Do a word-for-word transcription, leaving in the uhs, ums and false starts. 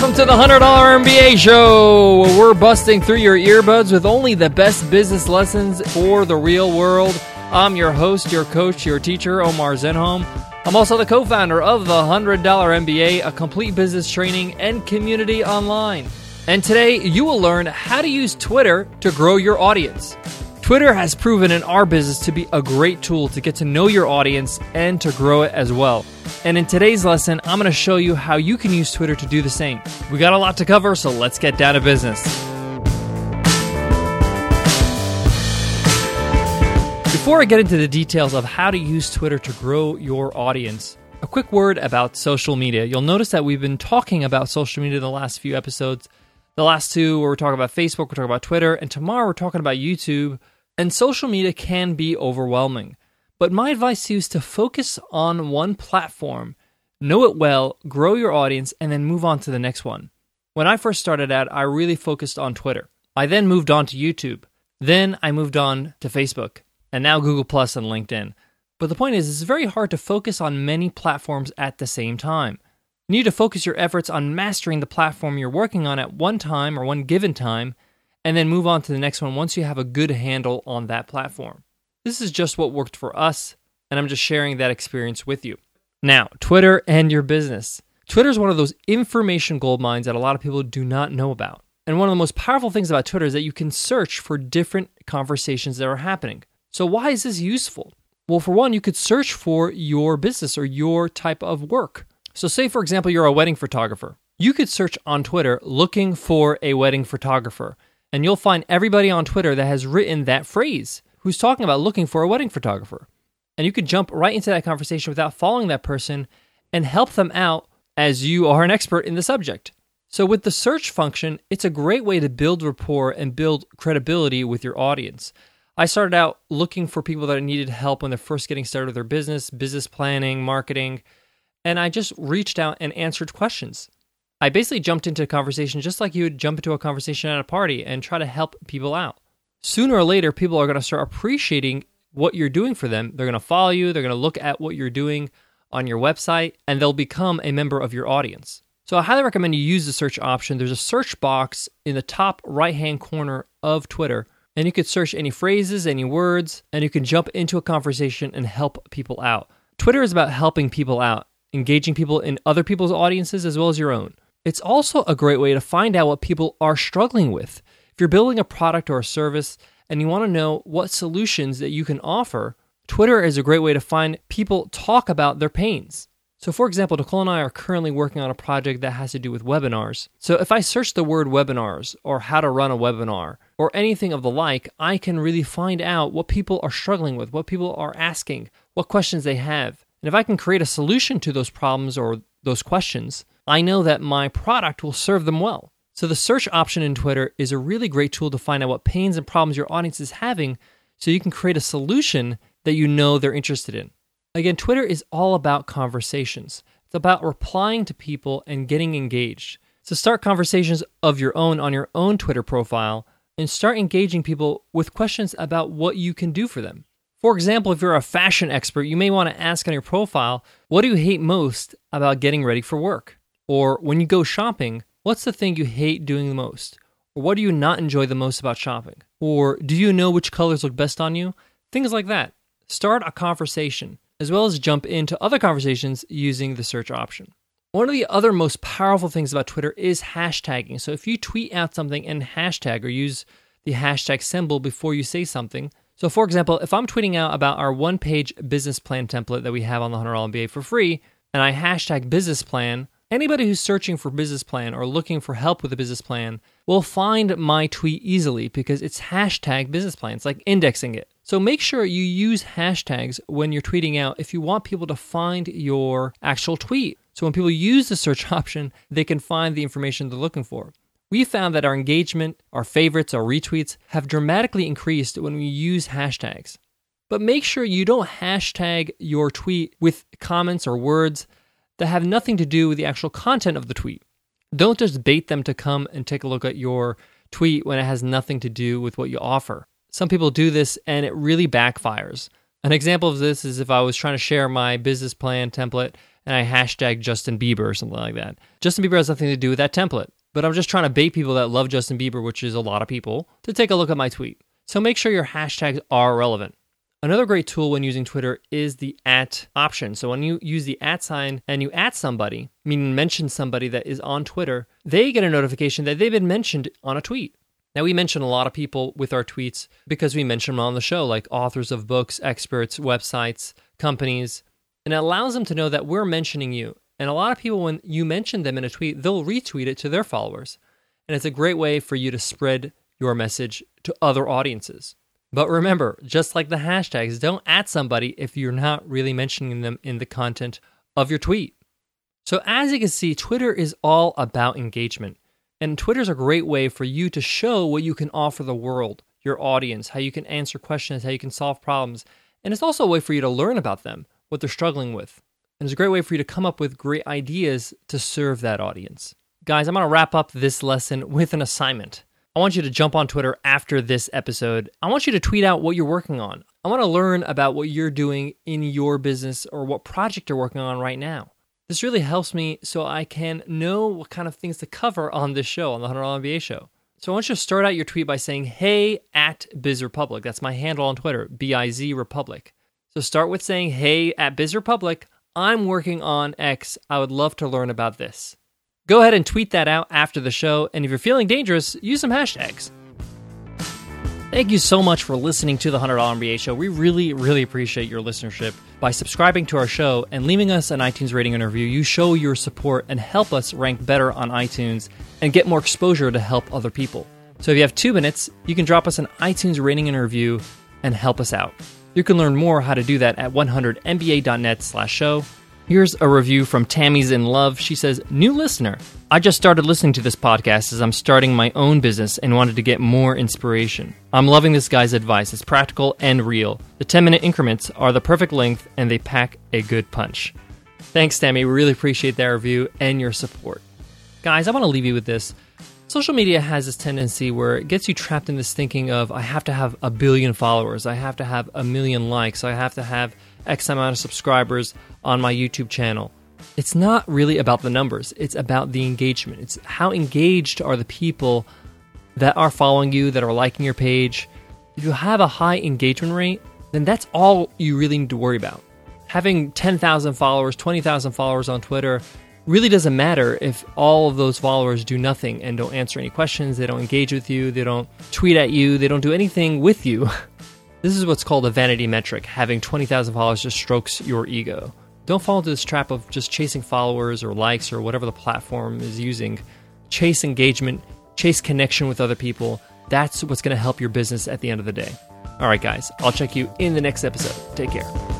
Welcome to the one hundred dollar M B A Show, where we're busting through your earbuds with only the best business lessons for the real world. I'm your host, your coach, your teacher, Omar Zenhom. I'm also the co-founder of the one hundred dollar M B A, a complete business training and community online. And today, you will learn how to use Twitter to grow your audience. Twitter has proven in our business to be a great tool to get to know your audience and to grow it as well. And in today's lesson, I'm going to show you how you can use Twitter to do the same. We got a lot to cover, so let's get down to business. Before I get into the details of how to use Twitter to grow your audience, a quick word about social media. You'll notice that we've been talking about social media in the last few episodes. The last two, where we're talking about Facebook, we're talking about Twitter, and tomorrow we're talking about YouTube. And social media can be overwhelming. But my advice to you is to focus on one platform, know it well, grow your audience, and then move on to the next one. When I first started out, I really focused on Twitter. I then moved on to YouTube. Then I moved on to Facebook, and now Google Plus and LinkedIn. But the point is, it's very hard to focus on many platforms at the same time. You need to focus your efforts on mastering the platform you're working on at one time or one given time, and then move on to the next one once you have a good handle on that platform. This is just what worked for us, and I'm just sharing that experience with you. Now, Twitter and your business. Twitter is one of those information gold mines that a lot of people do not know about. And one of the most powerful things about Twitter is that you can search for different conversations that are happening. So why is this useful? Well, for one, you could search for your business or your type of work. So say, for example, you're a wedding photographer. You could search on Twitter looking for a wedding photographer. And you'll find everybody on Twitter that has written that phrase who's talking about looking for a wedding photographer. And you could jump right into that conversation without following that person and help them out as you are an expert in the subject. So with the search function, it's a great way to build rapport and build credibility with your audience. I started out looking for people that needed help when they're first getting started with their business, business planning, marketing, and I just reached out and answered questions. I basically jumped into a conversation just like you would jump into a conversation at a party and try to help people out. Sooner or later, people are going to start appreciating what you're doing for them. They're going to follow you. They're going to look at what you're doing on your website, and they'll become a member of your audience. So I highly recommend you use the search option. There's a search box in the top right-hand corner of Twitter, and you could search any phrases, any words, and you can jump into a conversation and help people out. Twitter is about helping people out, engaging people in other people's audiences as well as your own. It's also a great way to find out what people are struggling with. If you're building a product or a service and you want to know what solutions that you can offer, Twitter is a great way to find people talk about their pains. So for example, Nicole and I are currently working on a project that has to do with webinars. So if I search the word webinars or how to run a webinar or anything of the like, I can really find out what people are struggling with, what people are asking, what questions they have. And if I can create a solution to those problems or those questions, I know that my product will serve them well. So the search option in Twitter is a really great tool to find out what pains and problems your audience is having so you can create a solution that you know they're interested in. Again, Twitter is all about conversations. It's about replying to people and getting engaged. So start conversations of your own on your own Twitter profile and start engaging people with questions about what you can do for them. For example, if you're a fashion expert, you may want to ask on your profile, what do you hate most about getting ready for work? Or when you go shopping, what's the thing you hate doing the most? Or what do you not enjoy the most about shopping? Or do you know which colors look best on you? Things like that. Start a conversation, as well as jump into other conversations using the search option. One of the other most powerful things about Twitter is hashtagging. So if you tweet out something and hashtag or use the hashtag symbol before you say something. So for example, if I'm tweeting out about our one-page business plan template that we have on the one hundred dollar M B A for free, and I hashtag business plan, anybody who's searching for business plan or looking for help with a business plan will find my tweet easily because it's hashtag business plan. It's like indexing it. So make sure you use hashtags when you're tweeting out if you want people to find your actual tweet. So when people use the search option, they can find the information they're looking for. We found that our engagement, our favorites, our retweets have dramatically increased when we use hashtags. But make sure you don't hashtag your tweet with comments or words that have nothing to do with the actual content of the tweet. Don't just bait them to come and take a look at your tweet when it has nothing to do with what you offer. Some people do this and it really backfires. An example of this is if I was trying to share my business plan template and I hashtag Justin Bieber or something like that. Justin Bieber has nothing to do with that template, but I'm just trying to bait people that love Justin Bieber, which is a lot of people, to take a look at my tweet. So make sure your hashtags are relevant. Another great tool when using Twitter is the at option. So when you use the at sign and you at somebody, meaning mention somebody that is on Twitter, they get a notification that they've been mentioned on a tweet. Now, we mention a lot of people with our tweets because we mention them on the show, like authors of books, experts, websites, companies, and it allows them to know that we're mentioning you. And a lot of people, when you mention them in a tweet, they'll retweet it to their followers. And it's a great way for you to spread your message to other audiences. But remember, just like the hashtags, don't at somebody if you're not really mentioning them in the content of your tweet. So as you can see, Twitter is all about engagement. And Twitter's a great way for you to show what you can offer the world, your audience, how you can answer questions, how you can solve problems. And it's also a way for you to learn about them, what they're struggling with. And it's a great way for you to come up with great ideas to serve that audience. Guys, I'm going to wrap up this lesson with an assignment. I want you to jump on Twitter after this episode. I want you to tweet out what you're working on. I want to learn about what you're doing in your business or what project you're working on right now. This really helps me so I can know what kind of things to cover on this show, on the one hundred dollar M B A show. So I want you to start out your tweet by saying, hey, at BizRepublic. That's my handle on Twitter, B I Z Republic. So start with saying, hey, at BizRepublic, I'm working on X. I would love to learn about this. Go ahead and tweet that out after the show, and if you're feeling dangerous, use some hashtags. Thank you so much for listening to the one hundred dollar M B A show. We really, really appreciate your listenership. By subscribing to our show and leaving us an iTunes rating and review, you show your support and help us rank better on iTunes and get more exposure to help other people. So if you have two minutes, you can drop us an iTunes rating and review and help us out. You can learn more how to do that at one hundred M B A dot net slash show. Here's a review from Tammy's in Love. She says, new listener. I just started listening to this podcast as I'm starting my own business and wanted to get more inspiration. I'm loving this guy's advice. It's practical and real. The ten-minute increments are the perfect length and they pack a good punch. Thanks, Tammy. We really appreciate that review and your support. Guys, I want to leave you with this. Social media has this tendency where it gets you trapped in this thinking of, I have to have a billion followers, I have to have a million likes, I have to have X amount of subscribers on my YouTube channel. It's not really about the numbers. It's about the engagement. It's how engaged are the people that are following you, that are liking your page. If you have a high engagement rate, then that's all you really need to worry about. Having ten thousand followers, twenty thousand followers on Twitter really doesn't matter if all of those followers do nothing and don't answer any questions, they don't engage with you, they don't tweet at you, they don't do anything with you. This is what's called a vanity metric. Having twenty thousand followers just strokes your ego. Don't fall into this trap of just chasing followers or likes or whatever the platform is using. Chase engagement, chase connection with other people. That's what's going to help your business at the end of the day. All right, guys, I'll check you in the next episode. Take care.